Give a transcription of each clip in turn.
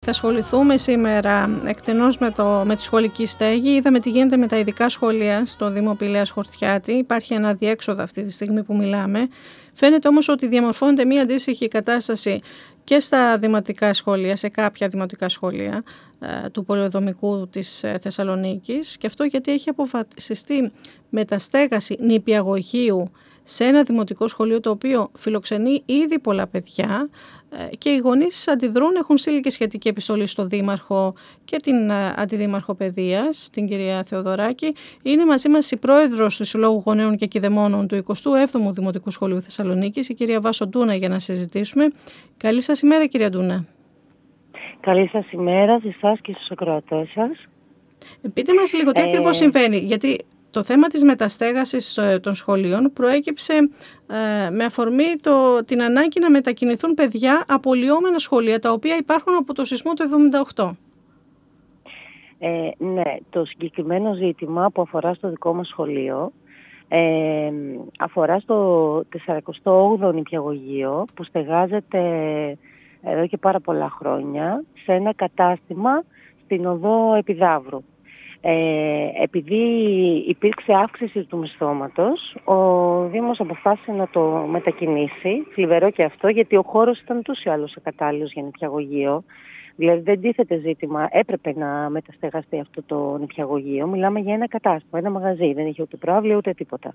Θα ασχοληθούμε σήμερα εκτενώς με τη σχολική στέγη. Είδαμε τι γίνεται με τα ειδικά σχολεία στο Δήμο Πηλαίας Χορτιάτη. Υπάρχει ένα διέξοδο αυτή τη στιγμή που μιλάμε. Φαίνεται όμως ότι διαμορφώνεται μία αντίστοιχη κατάσταση και στα δημοτικά σχολεία, σε κάποια δημοτικά σχολεία του πολεοδομικού της Θεσσαλονίκης. Και αυτό γιατί έχει αποφασιστεί μεταστέγαση νηπιαγωγείου σε ένα δημοτικό σχολείο το οποίο φιλοξενεί ήδη πολλά παιδιά και οι γονείς αντιδρούν, έχουν στείλει και σχετική επιστολή στο Δήμαρχο και την Αντιδήμαρχο Παιδείας, την κυρία Θεοδωράκη. Είναι μαζί μας η πρόεδρος του Συλλόγου Γονέων και Κηδεμόνων του 27ου Δημοτικού Σχολείου Θεσσαλονίκης, η κυρία Βάσο Ντούνα, για να συζητήσουμε. Καλή σας ημέρα, κυρία Ντούνα. Καλή σας ημέρα σε εσάς και στους ακροατές σας. Πείτε μας λίγο τι ακριβώς συμβαίνει, γιατί το θέμα της μεταστέγασης των σχολείων προέκυψε με αφορμή την ανάγκη να μετακινηθούν παιδιά από λιώμενα σχολεία, τα οποία υπάρχουν από το σεισμό του 1978. Ναι, το συγκεκριμένο ζήτημα που αφορά στο δικό μας σχολείο αφορά στο 48ο νηπιαγωγείο που στεγάζεται εδώ και πάρα πολλά χρόνια σε ένα κατάστημα στην οδό Επιδαύρου. Επειδή υπήρξε αύξηση του μισθώματος, ο Δήμος αποφάσισε να το μετακινήσει. Θλιβερό και αυτό, γιατί ο χώρος ήταν ούτως ή άλλως ακατάλληλος για νηπιαγωγείο. Δηλαδή δεν τίθεται ζήτημα, έπρεπε να μεταστεγαστεί αυτό το νηπιαγωγείο. Μιλάμε για ένα κατάστημα, ένα μαγαζί, δεν είχε ούτε προάβλιο ούτε τίποτα.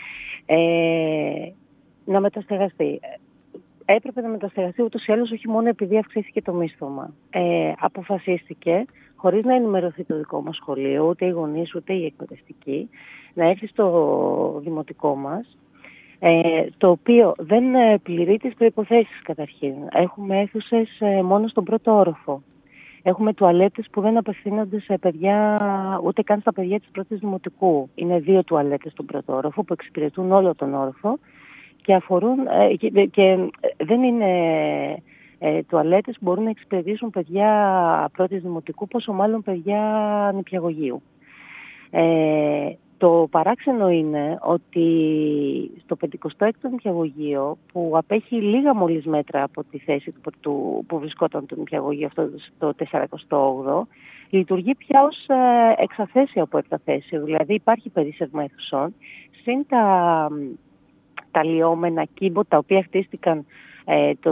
Να μεταστεγαστεί. Έπρεπε να μεταστεγαστεί ούτως ή άλλως, όχι μόνο επειδή αυξήθηκε το μίσθωμα. Αποφασίστηκε, χωρίς να ενημερωθεί το δικό μας σχολείο, ούτε οι γονείς ούτε οι εκπαιδευτικοί, να έρθει στο δημοτικό μας, το οποίο δεν πληρεί τις προϋποθέσεις καταρχήν. Έχουμε αίθουσες μόνο στον πρώτο όροφο. Έχουμε τουαλέτες που δεν απευθύνονται σε παιδιά, ούτε καν στα παιδιά της πρώτης δημοτικού. Είναι 2 τουαλέτες στον πρώτο όροφο που εξυπηρετούν όλο τον όροφο και αφορούν και δεν είναι τουαλέτες που μπορούν να εξυπηρετήσουν παιδιά πρώτης δημοτικού, πόσο μάλλον παιδιά νηπιαγωγείου. Το παράξενο είναι ότι στο 56ο νηπιαγωγείο, που απέχει λίγα μόλις μέτρα από τη θέση που βρισκόταν το νηπιαγωγείο αυτό το 48ο, λειτουργεί πια ως εξαθέσιο από επταθέσιο. Δηλαδή υπάρχει περίσσευμα αιθουσών, συν τα λιώμενα κύμπο, τα οποία χτίστηκαν το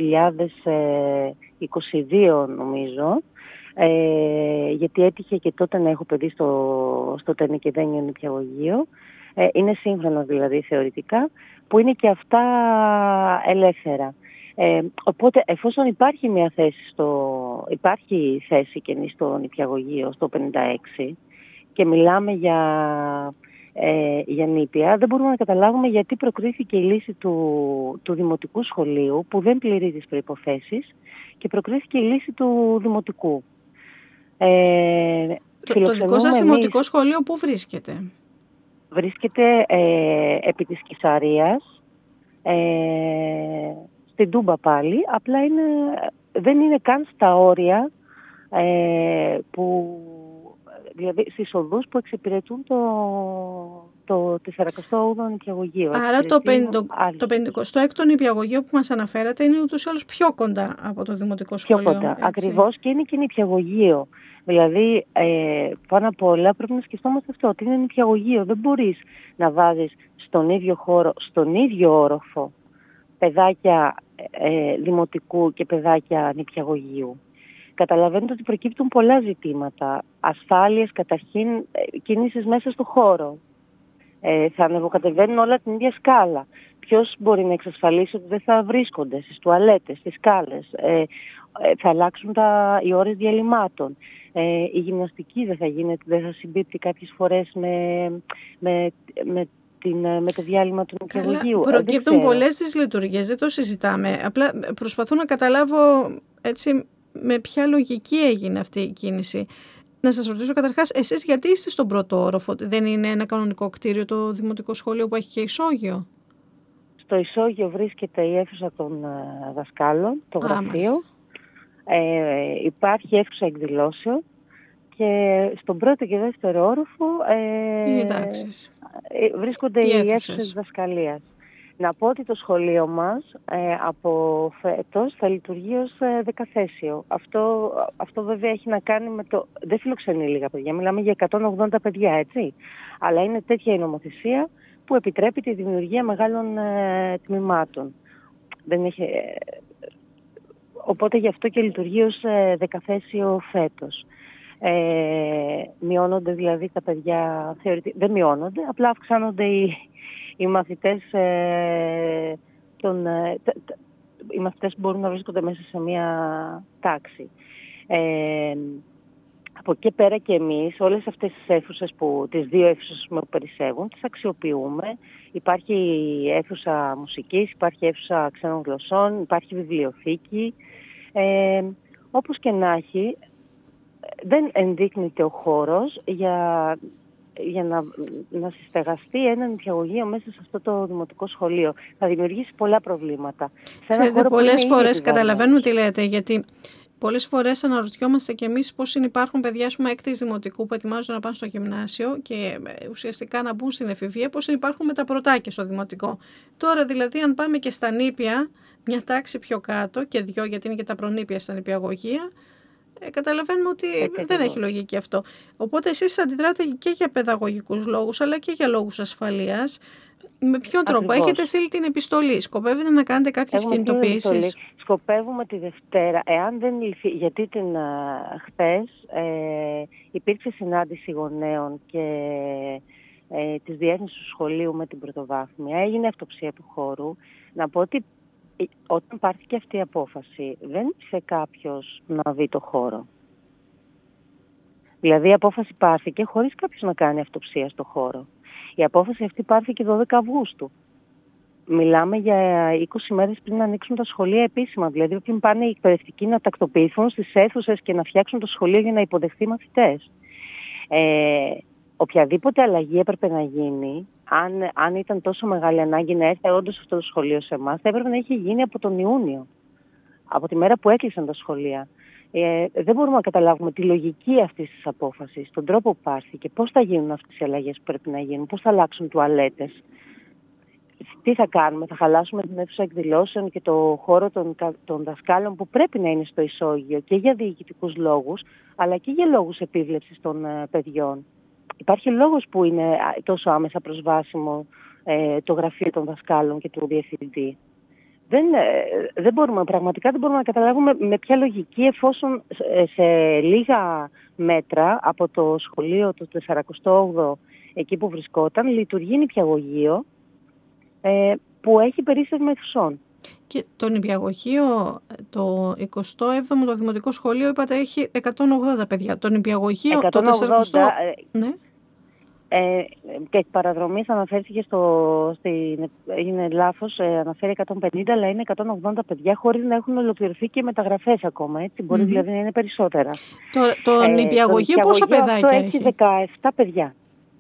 2022 νομίζω, γιατί έτυχε και τότε να έχω παιδί στο Τενεκεδένιο νηπιαγωγείο. Είναι σύγχρονα δηλαδή θεωρητικά, που είναι και αυτά ελεύθερα. Οπότε εφόσον υπάρχει μια θέση υπάρχει θέση καινή στο νηπιαγωγείο, στο 56, και μιλάμε για νήπια, δεν μπορούμε να καταλάβουμε γιατί προκρίθηκε η λύση του δημοτικού σχολείου, που δεν πληρεί τις προϋποθέσεις, και προκρίθηκε η λύση του δημοτικού. Το δικό σας δημοτικό σχολείο πού βρίσκεται? Βρίσκεται επί της Κυσαρίας, στην Τούμπα πάλι, απλά δεν είναι καν στα όρια δηλαδή στις οδούς που εξυπηρετούν το 48ο νηπιαγωγείο. Άρα το 56ο νηπιαγωγείο που μας αναφέρατε είναι ούτως ή άλλως πιο κοντά από το δημοτικό σχολείο. Πιο κοντά, ακριβώς, και είναι και νηπιαγωγείο. Δηλαδή, πάνω απ' όλα πρέπει να σκεφτόμαστε αυτό, ότι είναι νηπιαγωγείο. Δεν μπορείς να βάζεις στον ίδιο χώρο, στον ίδιο όροφο, παιδάκια δημοτικού και παιδάκια νηπιαγωγείου. Καταλαβαίνετε ότι προκύπτουν πολλά ζητήματα. Ασφάλειας, καταρχήν, κίνησης μέσα στο χώρο. Θα ανεβοκατεβαίνουν όλα την ίδια σκάλα. Ποιος μπορεί να εξασφαλίσει ότι δεν θα βρίσκονται στις τουαλέτες, στις σκάλες? Θα αλλάξουν οι ώρες διαλυμάτων. Η γυμναστική δεν θα συμπίπτει κάποιες φορές με το διάλειμμα του νηπιαγωγείου. Προκύπτουν πολλές τις λειτουργίες, δεν το συζητάμε. Απλά προσπαθώ να καταλάβω έτσι με ποια λογική έγινε αυτή η κίνηση. Να σας ρωτήσω καταρχάς, εσείς γιατί είστε στον πρώτο όροφο? Δεν είναι ένα κανονικό κτίριο το δημοτικό σχολείο που έχει και ισόγειο? Στο ισόγειο βρίσκεται η αίθουσα των δασκάλων, το γραφείο. Υπάρχει αίθουσα εκδηλώσεων και στον πρώτο και δεύτερο όροφο βρίσκονται οι αίθουσες δασκαλίας. Να πω ότι το σχολείο μας από φέτος θα λειτουργεί ως δεκαθέσιο. Αυτό βέβαια έχει να κάνει με το... Δεν φιλοξενεί λίγα παιδιά, μιλάμε για 180 παιδιά, έτσι. Αλλά είναι τέτοια η νομοθεσία που επιτρέπει τη δημιουργία μεγάλων τμήματων. Δεν έχει... Οπότε γι' αυτό και λειτουργεί ως δεκαθέσιο φέτος. Μειώνονται δηλαδή τα παιδιά, δεν μειώνονται, απλά αυξάνονται οι μαθητές, οι μαθητές που μπορούν να βρίσκονται μέσα σε μία τάξη. Από εκεί πέρα και εμείς όλες αυτές τις αίθουσες, τις δύο αίθουσες που περισσεύουν, τις αξιοποιούμε. Υπάρχει αίθουσα μουσικής, υπάρχει αίθουσα ξένων γλωσσών, υπάρχει βιβλιοθήκη. Όπως και να έχει, δεν ενδείκνυται ο χώρος για να συστεγαστεί ένα νηπιαγωγείο μέσα σε αυτό το δημοτικό σχολείο. Θα δημιουργήσει πολλά προβλήματα. Ξέρετε, πολλές φορές καταλαβαίνουμε τι λέτε, γιατί πολλές φορές αναρωτιόμαστε κι εμείς πώς υπάρχουν παιδιά έκτης δημοτικού που ετοιμάζονται να πάνε στο γυμνάσιο και ουσιαστικά να μπουν στην εφηβεία, πώς υπάρχουν με τα πρωτάκια στο δημοτικό. Τώρα δηλαδή αν πάμε και στα νήπια, μια τάξη πιο κάτω και δυο, γιατί είναι και τα προνήπια στα νηπιαγωγεία, καταλαβαίνουμε ότι δεν έχει λογική αυτό. Οπότε εσείς αντιδράτε και για παιδαγωγικούς λόγους αλλά και για λόγους ασφαλείας. Με ποιον τρόπο? Έχετε στείλει την επιστολή? Σκοπεύετε να κάνετε κάποιες κινητοποιήσεις? Σκοπεύουμε τη Δευτέρα, εάν δεν λυθεί, γιατί χθες υπήρξε συνάντηση γονέων και της διεύθυνσης του σχολείου με την πρωτοβάθμια, έγινε αυτοψία του χώρου. Να πω ότι όταν πάρθηκε αυτή η απόφαση, δεν ήρθε κάποιος να δει το χώρο. Δηλαδή η απόφαση πάρθηκε χωρίς κάποιος να κάνει αυτοψία στο χώρο. Η απόφαση αυτή πάρθηκε 12 Αυγούστου. Μιλάμε για 20 μέρες πριν να ανοίξουν τα σχολεία επίσημα. Δηλαδή πριν πάνε οι εκπαιδευτικοί να τακτοποιηθούν στις αίθουσες και να φτιάξουν το σχολείο για να υποδεχθεί μαθητές. Οποιαδήποτε αλλαγή έπρεπε να γίνει, αν ήταν τόσο μεγάλη ανάγκη να έρθει όντως αυτό το σχολείο σε εμάς, θα έπρεπε να είχε γίνει από τον Ιούνιο. Από τη μέρα που έκλεισαν τα σχολεία. Δεν μπορούμε να καταλάβουμε τη λογική αυτής της απόφασης, τον τρόπο που πάρθηκε, πώς θα γίνουν αυτές οι αλλαγές που πρέπει να γίνουν, πώς θα αλλάξουν τουαλέτες. Τι θα κάνουμε, θα χαλάσουμε την αίθουσα εκδηλώσεων και το χώρο των δασκάλων που πρέπει να είναι στο ισόγειο και για διοικητικούς λόγους, αλλά και για λόγους επίβλεψης των παιδιών. Υπάρχει λόγος που είναι τόσο άμεσα προσβάσιμο το γραφείο των δασκάλων και του διευθυντή. Πραγματικά δεν μπορούμε να καταλάβουμε με ποια λογική, εφόσον σε λίγα μέτρα από το σχολείο του 48 εκεί που βρισκόταν λειτουργεί νηπιαγωγείο που έχει περίσσευμα αιθουσών. Και το νηπιαγωγείο, το 27ο το δημοτικό σχολείο, είπατε έχει 180 παιδιά. Το νηπιαγωγείο, 180, το 48... ναι. Και εκ παραδρομής αναφέρθηκε έγινε λάθος, αναφέρει 150, αλλά είναι 180 παιδιά χωρίς να έχουν ολοκληρωθεί και μεταγραφές ακόμα, έτσι, μπορεί δηλαδή να είναι περισσότερα. Το νηπιαγωγείο πόσα παιδάκια έχει? 17 παιδιά.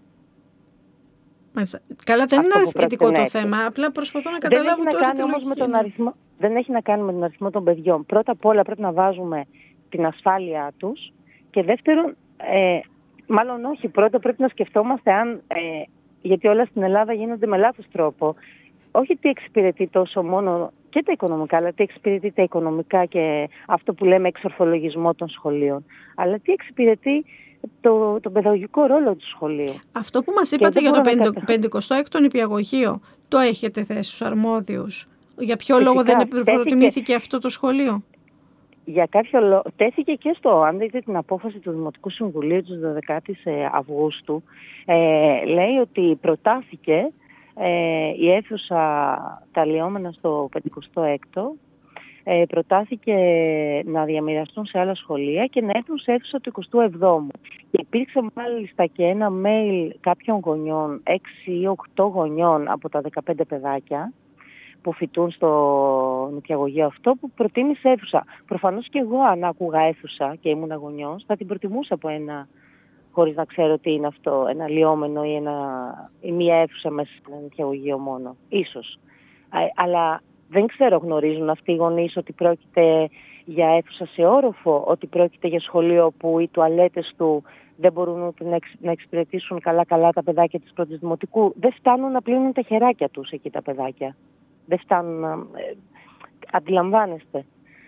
Μάλιστα. Καλά, δεν είναι αριθμητικό το θέμα, απλά προσπαθώ να καταλάβω τώρα τη λογική. Δεν έχει να κάνει με τον αριθμό των παιδιών. Πρώτα απ' όλα πρέπει να βάζουμε την ασφάλειά τους και δεύτερον, μάλλον όχι, πρώτα πρέπει να σκεφτόμαστε γιατί όλα στην Ελλάδα γίνονται με λάθος τρόπο, όχι τι εξυπηρετεί τόσο μόνο και τα οικονομικά, αλλά τι εξυπηρετεί τα οικονομικά και αυτό που λέμε εξορθολογισμό των σχολείων, αλλά τι εξυπηρετεί τον παιδαγωγικό ρόλο του σχολείου. Αυτό που μας είπατε για το 56ο νηπιαγωγείο, το έχετε θέσει στους αρμόδιους? Για ποιο λόγο δεν προτιμήθηκε αυτό το σχολείο? Για κάποιο λόγο τέθηκε και αν δείτε την απόφαση του Δημοτικού Συμβουλίου της 12ης Αυγούστου, λέει ότι προτάθηκε η αίθουσα τα λιώμενα στο 56ο, προτάθηκε να διαμοιραστούν σε άλλα σχολεία και να έρθουν σε αίθουσα του 27ου. Και υπήρξε μάλιστα και ένα mail κάποιων γονιών, 6 ή 8 γονιών από τα 15 παιδάκια, που φοιτούν στο νηπιαγωγείο αυτό, που προτίμησε αίθουσα. Προφανώς και εγώ αν άκουγα αίθουσα και ήμουν γονιός, θα την προτιμούσα από χωρίς να ξέρω τι είναι αυτό, ένα λιώμενο ή μία αίθουσα μέσα σε ένα νηπιαγωγείο μόνο. Ίσως. Αλλά δεν γνωρίζουν αυτοί οι γονείς ότι πρόκειται για αίθουσα σε όροφο, ότι πρόκειται για σχολείο που οι τουαλέτες του δεν μπορούν ούτε να εξυπηρετήσουν καλά-καλά τα παιδάκια της πρώτης δημοτικού. Δεν φτάνουν να πλύνουν τα χεράκια τους εκεί τα παιδάκια. Δεν φτάνουν να... αντιλαμβάνεστε.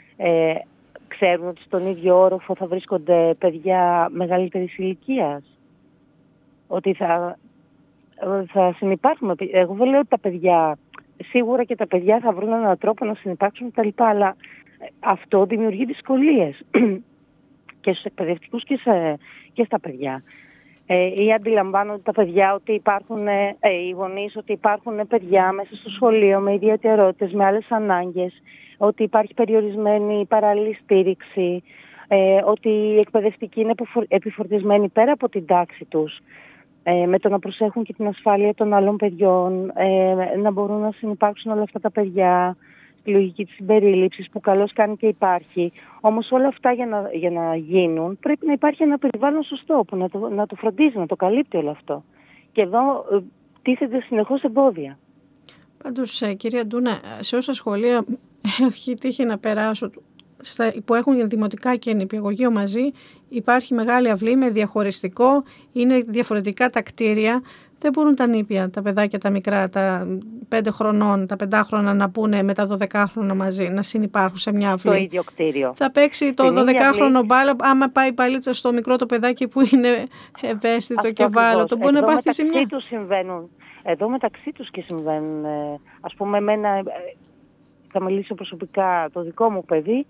Ξέρουν ότι στον ίδιο όροφο θα βρίσκονται παιδιά μεγαλύτερης ηλικίας. Ότι θα συνυπάρχουν. Εγώ δεν λέω ότι τα παιδιά... Σίγουρα και τα παιδιά θα βρουν έναν τρόπο να συνυπάρξουν κτλ. Αλλά αυτό δημιουργεί δυσκολίες και στους εκπαιδευτικούς και στα παιδιά. Ή αντιλαμβάνονται τα παιδιά ότι υπάρχουν, οι γονείς ότι υπάρχουν παιδιά μέσα στο σχολείο με ιδιαιτερότητες, με άλλες ανάγκες, ότι υπάρχει περιορισμένη παράλληλη στήριξη, ότι οι εκπαιδευτικοί είναι επιφορτισμένοι πέρα από την τάξη τους, με το να προσέχουν και την ασφάλεια των άλλων παιδιών, να μπορούν να συνυπάρξουν όλα αυτά τα παιδιά, στη λογική της συμπερίληψης που καλώς κάνει και υπάρχει. Όμως όλα αυτά για να γίνουν πρέπει να υπάρχει ένα περιβάλλον σωστό που να το φροντίζει, να το καλύπτει όλο αυτό. Και εδώ τίθενται συνεχώς εμπόδια. Πάντως, κυρία Ντούνα, σε όσα σχολεία έχει τύχει να περάσω, που έχουν δημοτικά και νηπιαγωγείο μαζί, υπάρχει μεγάλη αυλή με διαχωριστικό, είναι διαφορετικά τα κτίρια. Δεν μπορούν τα νήπια, τα παιδάκια τα μικρά, τα 5 χρονών, τα 5χρονα να πούνε με τα 12χρονα μαζί, να συνυπάρχουν σε μια αυλή. Το ίδιο κτίριο. Θα παίξει το 12χρονο μπάλα, άμα πάει η παλίτσα στο μικρό το παιδάκι που είναι ευαίσθητο και ευάλωτο. Μπορεί να πάθει σε μια... Εδώ μεταξύ τους και συμβαίνουν, ας πούμε, εμένα, θα μιλήσω προσωπικά, το δικό μου παιδί,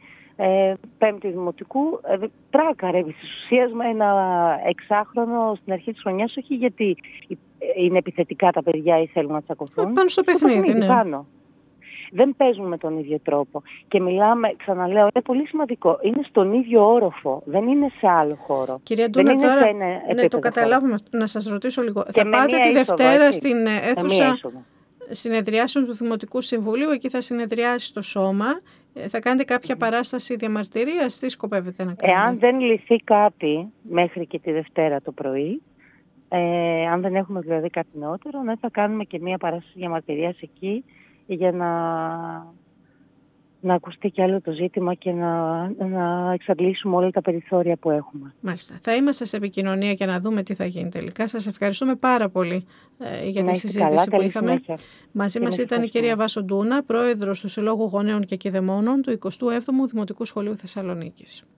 5η δημοτικού, τράκαρε της ουσίας με ένα 6χρονο στην αρχή της χρονιάς, όχι γιατί είναι επιθετικά τα παιδιά ή θέλουν να τσακωθούν. Πάνω στο παιχνίδι, ναι. Πάνω. Δεν παίζουν με τον ίδιο τρόπο. Και μιλάμε, ξαναλέω, είναι πολύ σημαντικό. Είναι στον ίδιο όροφο, δεν είναι σε άλλο χώρο. Κυρία Ντούνα, τώρα ναι, το καταλάβουμε. Να σας ρωτήσω λίγο. Θα πάτε τη Δευτέρα στην αίθουσα συνεδριάσεων του Δημοτικού Συμβουλίου, εκεί θα συνεδριάσει το σώμα. Θα κάνετε κάποια παράσταση διαμαρτυρίας, τι σκοπεύετε να κάνετε? Εάν δεν λυθεί κάτι μέχρι και τη Δευτέρα το πρωί, αν δεν έχουμε δηλαδή κάτι νεότερο, ναι, θα κάνουμε και μία παράσταση διαμαρτυρίας εκεί για να ακουστεί κι άλλο το ζήτημα και να εξαντλήσουμε όλα τα περιθώρια που έχουμε. Μάλιστα. Θα είμαστε σε επικοινωνία για να δούμε τι θα γίνει τελικά. Σας ευχαριστούμε πάρα πολύ για τη συζήτηση που είχαμε. Συνέχεια. Μαζί μας ήταν η κυρία Βάσο Ντούνα, πρόεδρος του Συλλόγου Γονέων και Κηδεμόνων του 27ου Δημοτικού Σχολείου Θεσσαλονίκης.